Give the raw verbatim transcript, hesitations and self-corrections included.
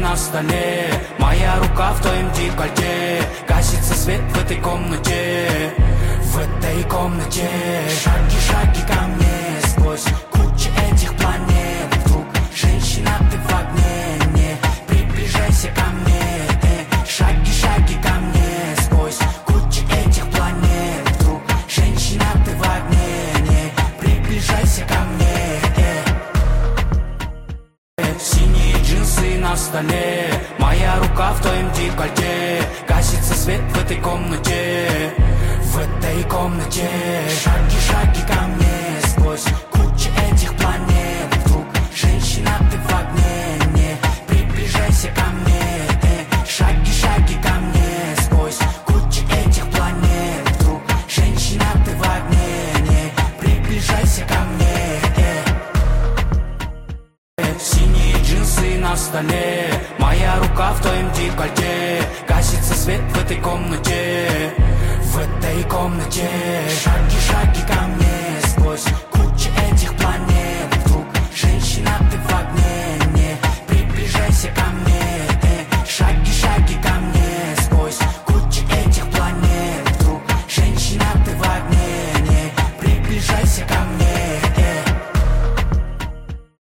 на столе, моя рука в твоем декольте. Гасится свет в этой комнате, в этой комнате. Шаги, шаги ко мне сквозь кучу этих планет. Вдруг женщина, ты в огне, не приближайся ко мне. э. Шаги, шаги ко мне сквозь кучу этих планет. Вдруг женщина, ты в огне, не приближайся ко мне. э. Синие джинсы на столе, моя рука в твоем декольте. Гасится свет в этой комнате, в этой комнате. Шаги, шаги ко мне сквозь кучу этих планет. Вдруг женщина, ты в огне, не приближайся ко мне. э. Шаги, шаги ко мне сквозь кучу этих планет. Вдруг женщина, ты в огне, не приближайся ко мне. э. Синие джинсы на столе, моя рука в твоем декольте. Гасится свет в этой комнате, в этой комнате. Шаги,